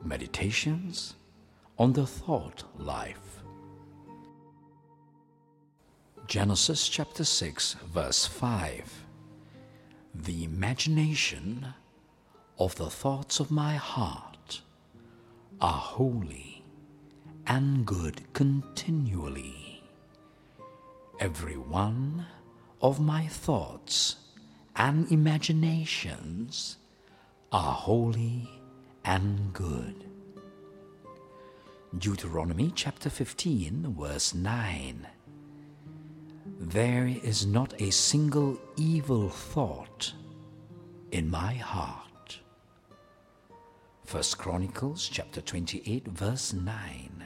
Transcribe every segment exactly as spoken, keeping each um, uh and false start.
Meditations on the Thought Life. Genesis chapter six, verse five. The imagination of the thoughts of my heart are holy and good continually. Every one of my thoughts and imaginations are holy and good. Deuteronomy chapter fifteen, verse nine. There is not a single evil thought in my heart. First Chronicles chapter twenty-eight, verse nine.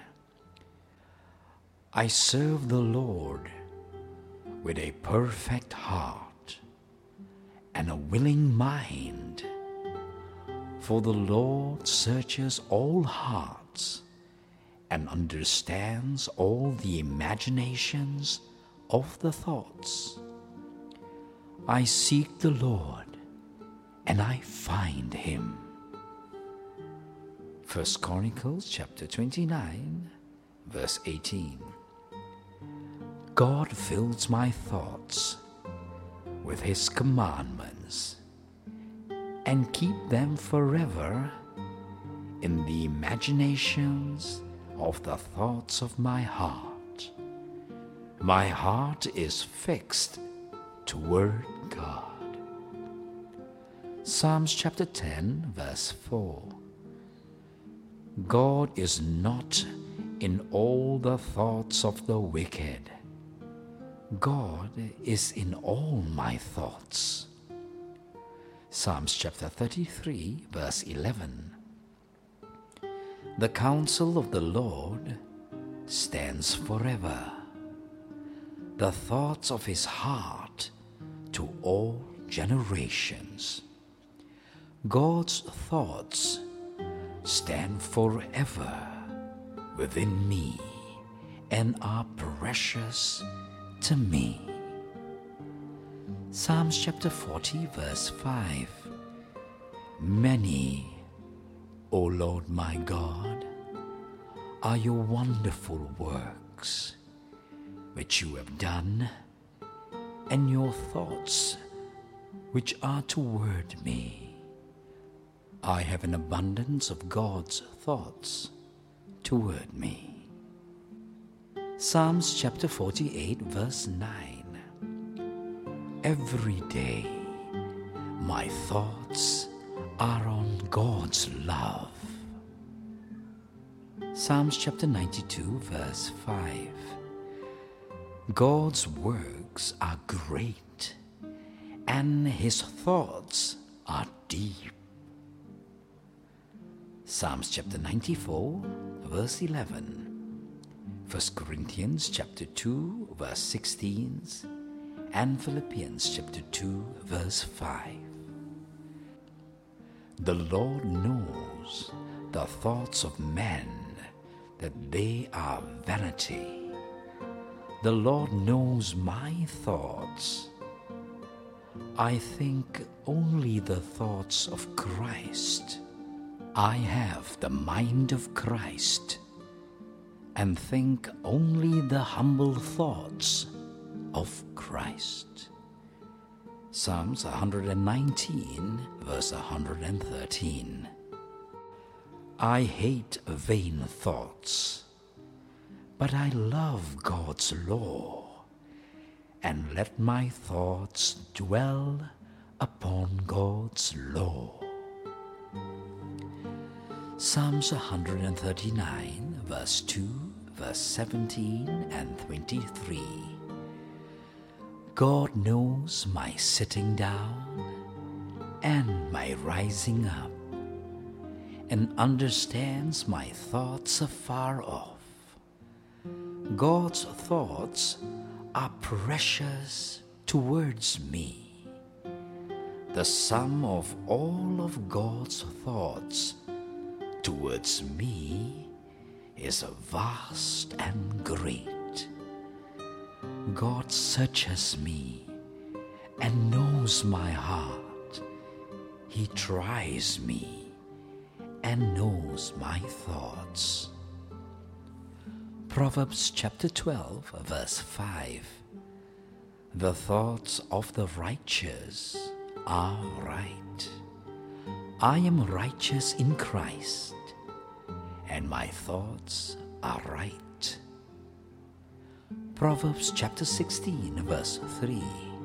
I serve the Lord with a perfect heart and a willing mind. For the Lord searches all hearts and understands all the imaginations of the thoughts. I seek the Lord and I find him. First Chronicles chapter twenty-nine, verse eighteen. God fills my thoughts with his commandments and keep them forever in the imaginations of the thoughts of my heart. My heart is fixed toward God. Psalms chapter ten, verse four. God is not in all the thoughts of the wicked. God is in all my thoughts. Psalms chapter thirty-three, verse eleven. The counsel of the Lord stands forever, the thoughts of his heart to all generations. God's thoughts stand forever within me and are precious to me. Psalms chapter forty, verse five. Many, O Lord my God, are your wonderful works which you have done, and your thoughts which are toward me. I have an abundance of God's thoughts toward me. Psalms chapter forty-eight, verse nine. Every day my thoughts are on God's love. Psalms chapter ninety-two, verse five. God's works are great, and his thoughts are deep. Psalms chapter ninety-four, verse eleven. First Corinthians chapter two, verse sixteen, and Philippians chapter two, verse five. The Lord knows the thoughts of men, that they are vanity. The Lord knows my thoughts. I think only the thoughts of Christ. I have the mind of Christ, and think only the humble thoughts of Christ. Psalms one nineteen, verse one thirteen. I hate vain thoughts, but I love God's law, and let my thoughts dwell upon God's law. Psalms one thirty-nine, verse two, verse seventeen and twenty-three. God knows my sitting down and my rising up, and understands my thoughts afar off. God's thoughts are precious towards me. The sum of all of God's thoughts towards me is vast and great. God searches me and knows my heart. He tries me and knows my thoughts. Proverbs chapter twelve, verse five. The thoughts of the righteous are right. I am righteous in Christ, and my thoughts are right. Proverbs chapter sixteen, verse three.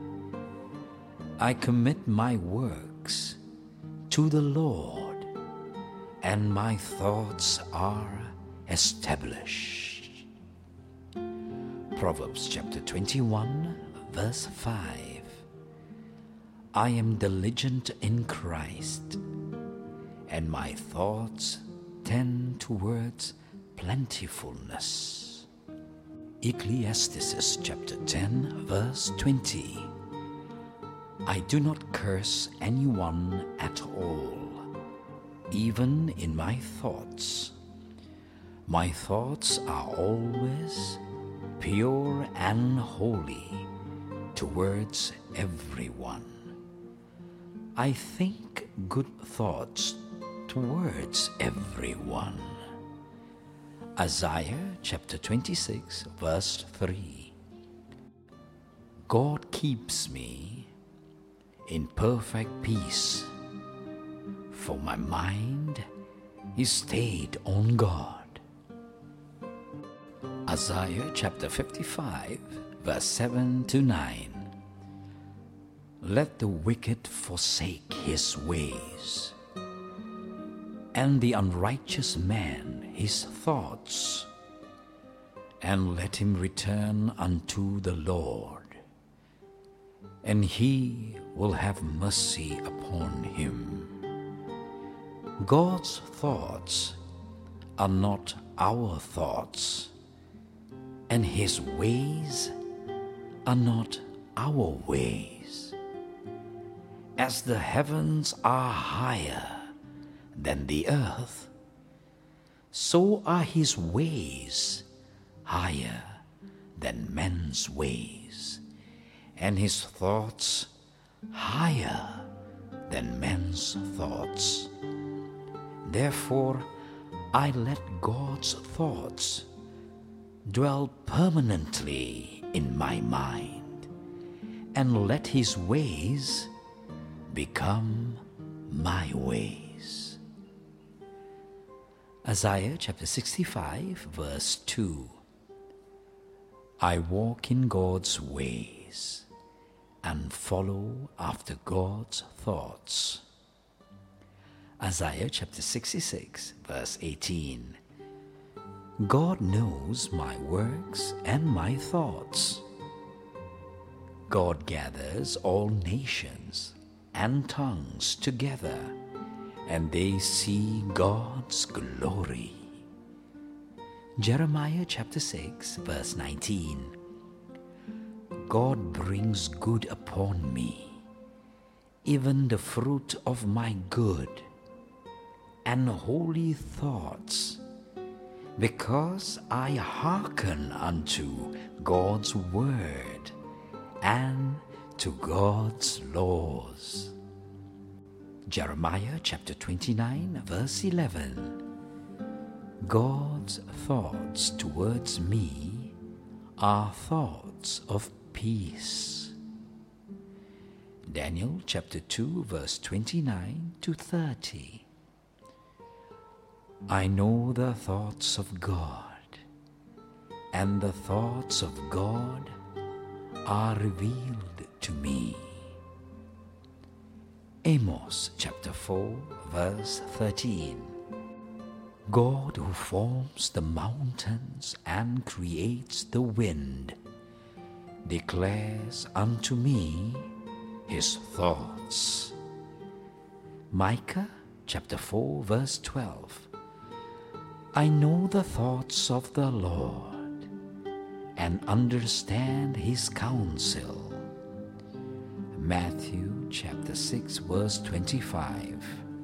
I commit my works to the Lord, and my thoughts are established. Proverbs chapter twenty-one, verse five. I am diligent in Christ, and my thoughts tend towards plentifulness. Ecclesiastes chapter ten, verse twenty. I do not curse anyone at all, even in my thoughts. My thoughts are always pure and holy towards everyone. I think good thoughts towards everyone. Isaiah chapter twenty-six, verse three. God keeps me in perfect peace, for my mind is stayed on God. Isaiah chapter fifty-five, verse seven to nine. Let the wicked forsake his ways, and the unrighteous man his thoughts, and let him return unto the Lord, and he will have mercy upon him. God's thoughts are not our thoughts, and his ways are not our ways. As the heavens are higher than the earth, so are his ways higher than men's ways, and his thoughts higher than men's thoughts. Therefore, I let God's thoughts dwell permanently in my mind, and let his ways become my ways. Isaiah chapter sixty-five, verse two. I walk in God's ways and follow after God's thoughts. Isaiah chapter sixty-six, verse eighteen. God knows my works and my thoughts. God gathers all nations and tongues together, and they see God's glory. Jeremiah chapter six, verse nineteen. God brings good upon me, even the fruit of my good and holy thoughts, because I hearken unto God's word and to God's laws. Jeremiah chapter twenty-nine, verse eleven. God's thoughts towards me are thoughts of peace. Daniel chapter two, verse twenty-nine to thirty. I know the thoughts of God, and the thoughts of God are revealed to me. Amos chapter four, verse thirteen. God who forms the mountains and creates the wind declares unto me his thoughts. Micah chapter four, verse twelve. I know the thoughts of the Lord, and understand his counsel. Matthew chapter six, verse twenty-five.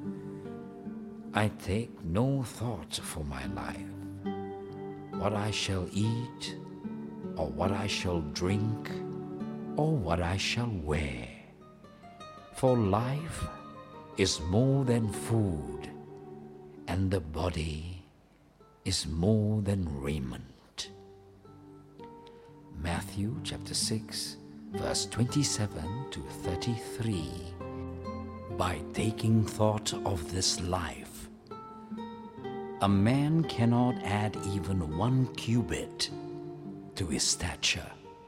I take no thought for my life, what I shall eat, or what I shall drink, or what I shall wear. For life is more than food, and the body is more than raiment. Matthew chapter six, verse twenty-seven to thirty-three. By taking thought of this life, a man cannot add even one cubit to his stature.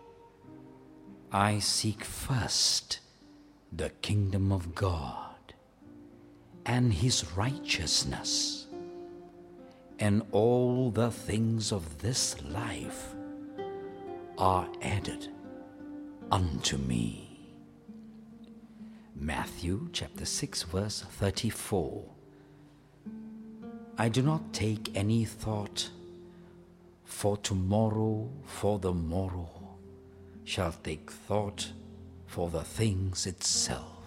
I seek first the kingdom of God and his righteousness, and all the things of this life are added unto me. Matthew chapter six, verse thirty-four. I do not take any thought, for tomorrow, for the morrow shall take thought for the things itself.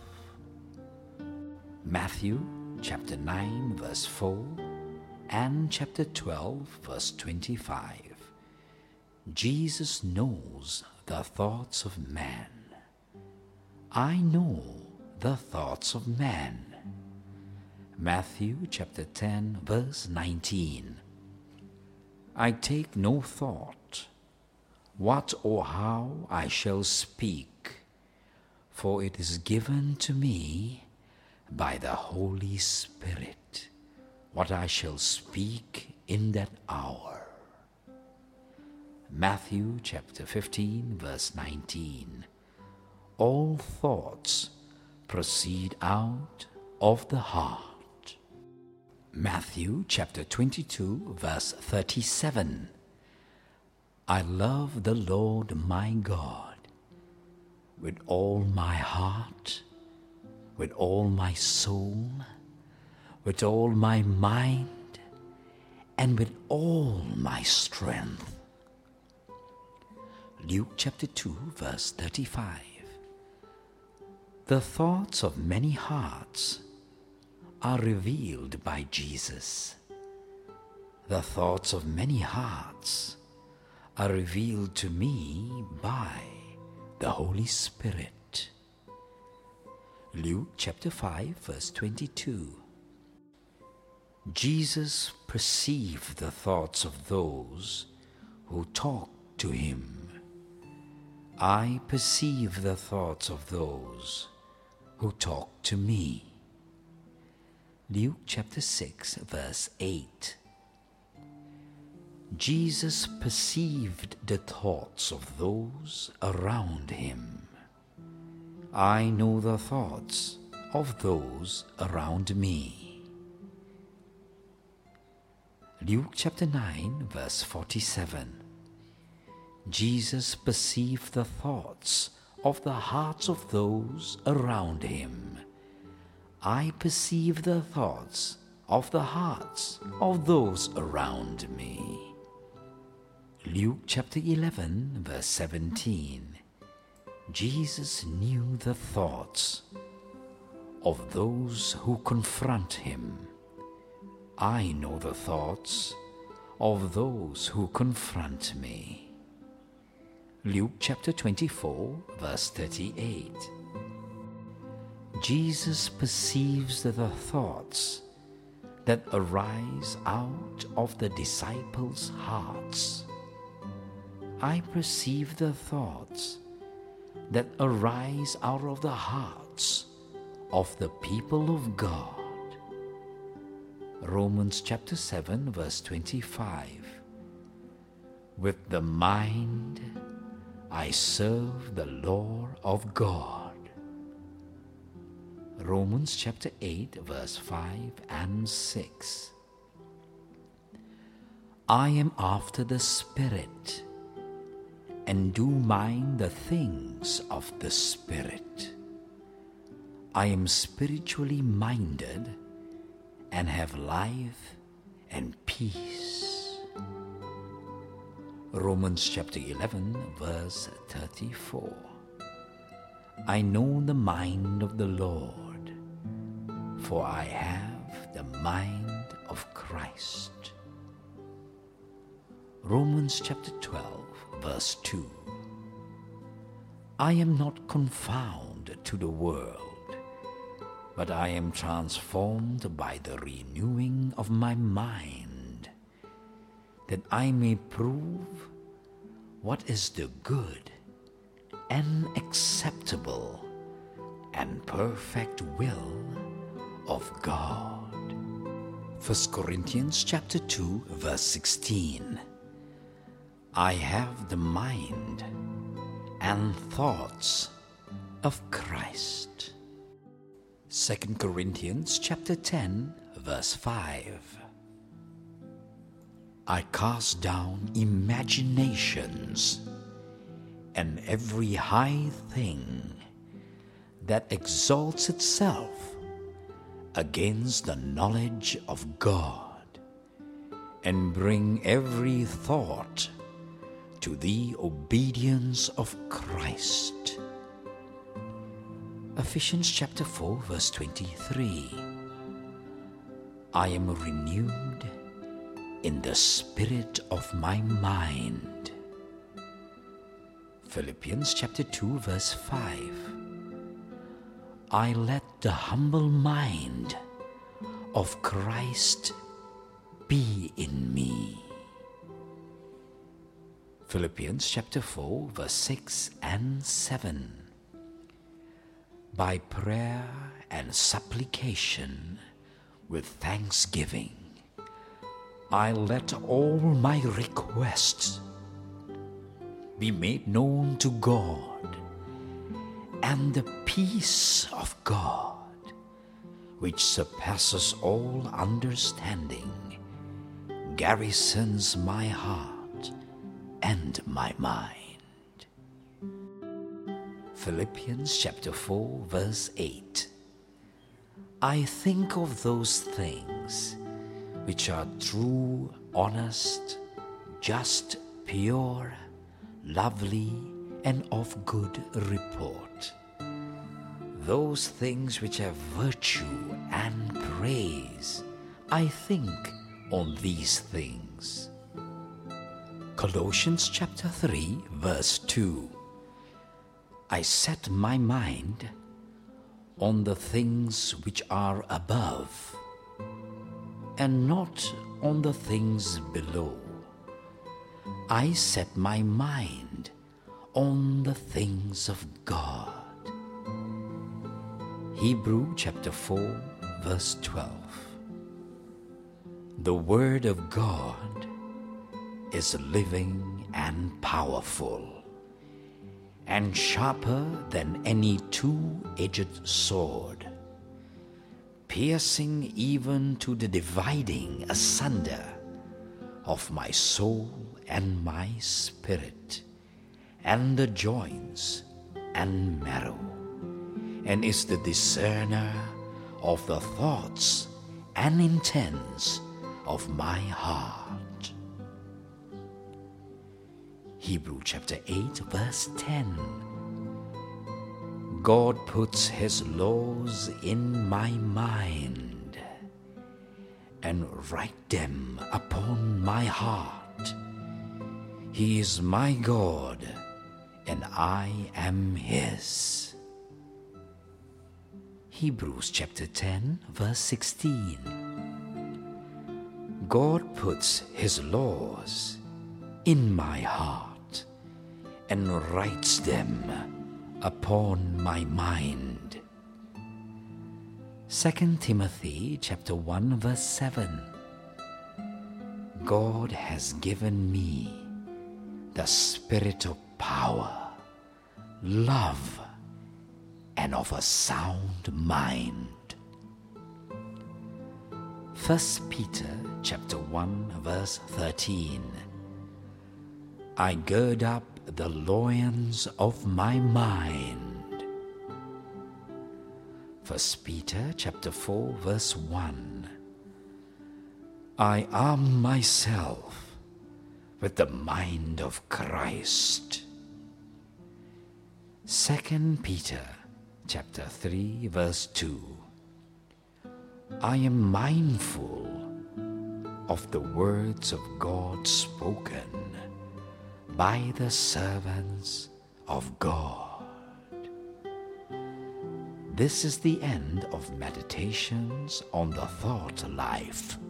Matthew chapter nine, verse four, and chapter twelve, verse twenty-five. Jesus knows the thoughts of man. I know the thoughts of man. Matthew chapter ten, verse nineteen. I take no thought what or how I shall speak, for it is given to me by the Holy Spirit what I shall speak in that hour. Matthew chapter fifteen, verse nineteen. All thoughts proceed out of the heart. Matthew chapter twenty-two, verse thirty-seven. I love the Lord my God with all my heart, with all my soul, with all my mind, and with all my strength. Luke chapter two, verse thirty-five. The thoughts of many hearts are revealed by Jesus. The thoughts of many hearts are revealed to me by the Holy Spirit. Luke chapter five, verse twenty-two. Jesus perceived the thoughts of those who talk to him. I perceive the thoughts of those who talk to me. Luke chapter six, verse eight. Jesus perceived the thoughts of those around him. I know the thoughts of those around me. Luke chapter nine, verse forty-seven. Jesus perceived the thoughts of the hearts of those around him. I perceive the thoughts of the hearts of those around me. Luke chapter eleven, verse seventeen. Jesus knew the thoughts of those who confront him. I know the thoughts of those who confront me. Luke chapter twenty-four, verse thirty-eight. Jesus perceives the thoughts that arise out of the disciples' hearts. I perceive the thoughts that arise out of the hearts of the people of God. Romans chapter seven, verse twenty-five. With the mind I serve the Lord of God. Romans chapter eight, verse five and six. I am after the Spirit, and do mind the things of the Spirit. I am spiritually minded, and have life and peace. Romans chapter eleven, verse thirty-four. I know the mind of the Lord, for I have the mind of Christ. Romans chapter twelve, verse two. I am not confounded to the world, but I am transformed by the renewing of my mind, that I may prove what is the good and acceptable and perfect will of God. First Corinthians chapter two, verse sixteen. I have the mind and thoughts of Christ. Second Corinthians chapter ten, verse five. I cast down imaginations and every high thing that exalts itself against the knowledge of God, and bring every thought to the obedience of Christ. Ephesians chapter four, verse twenty-three. I am renewed in the spirit of my mind. Philippians chapter two, verse five. I let the humble mind of Christ be in me. Philippians chapter four, verse six and seven. By prayer and supplication with thanksgiving, I let all my requests be made known to God, and the peace of God, which surpasses all understanding, garrisons my heart and my mind. Philippians chapter four, verse eight. I think of those things which are true, honest, just, pure, lovely, and of good report. Those things which have virtue and praise, I think on these things. Colossians chapter three, verse two. I set my mind on the things which are above, and not on the things below. I set my mind on the things of God. Hebrew chapter four, verse twelve. The Word of God is living and powerful, and sharper than any two-edged sword, piercing even to the dividing asunder of my soul and my spirit, and the joints and marrow, and is the discerner of the thoughts and intents of my heart. Hebrew chapter eight, verse ten. God puts His laws in my mind, and write them upon my heart. He is my God, and I am His. Hebrews chapter ten, verse sixteen. God puts His laws in my heart, and writes them upon my mind. Second Timothy chapter one, verse seven. God has given me the spirit of power, love, and of a sound mind. First Peter chapter one, verse thirteen. I gird up the loins of my mind. First Peter chapter four, verse one. I arm myself with the mind of Christ. Second Peter chapter three, verse two. I am mindful of the words of God spoken by the servants of God. This is the end of Meditations on the Thought Life.